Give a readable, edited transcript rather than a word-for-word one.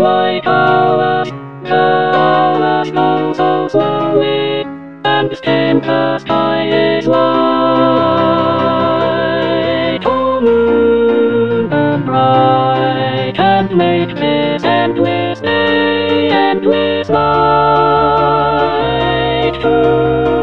like ours. The hours go so slowly, and still the sky is white. Oh, moon, the bright, and make this endless day endless night.